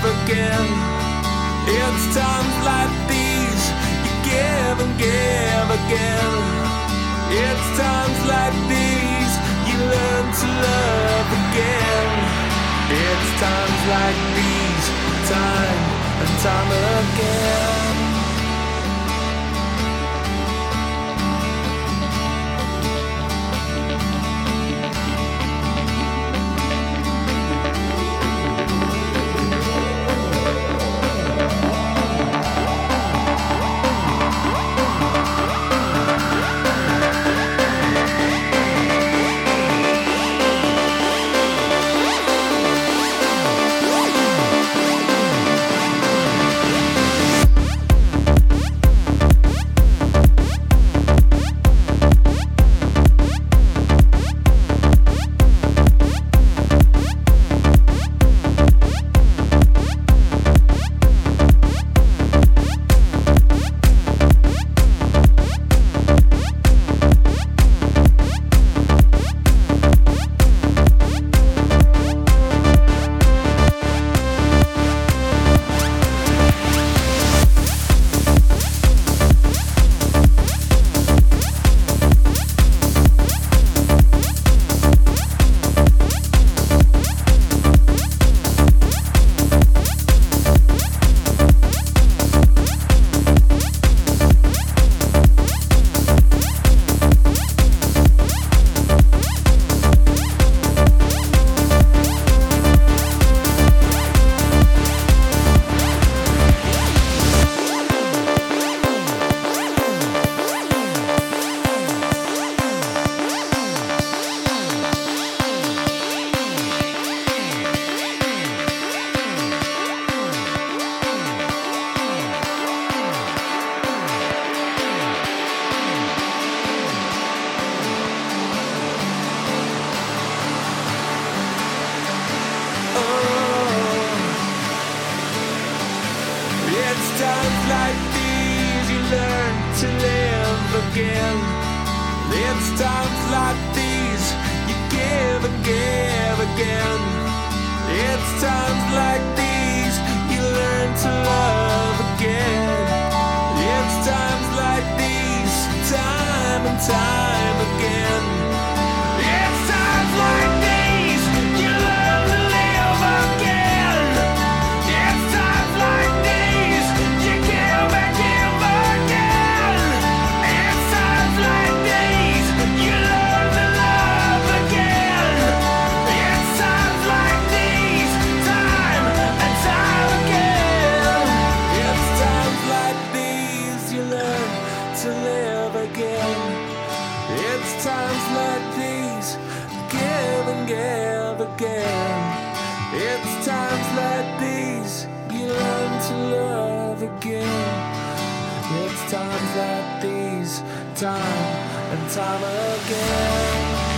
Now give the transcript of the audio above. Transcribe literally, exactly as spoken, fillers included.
live again. It's times like these you give and give again. It's times like these you learn to love again. It's times like these, time and time again. It's times like these you learn to live again. It's times like these you give and give again. It's times like these you learn to love again. It's times like these, time and time again. It's times like these you learn to live again. It's times like these you give and give again. It's times like these you learn to love again. It's times like these, time and time again. It's times like these you learn to live again. It's times like these give and give again. It's times like these you learn to love again. It's times like these, time and time again.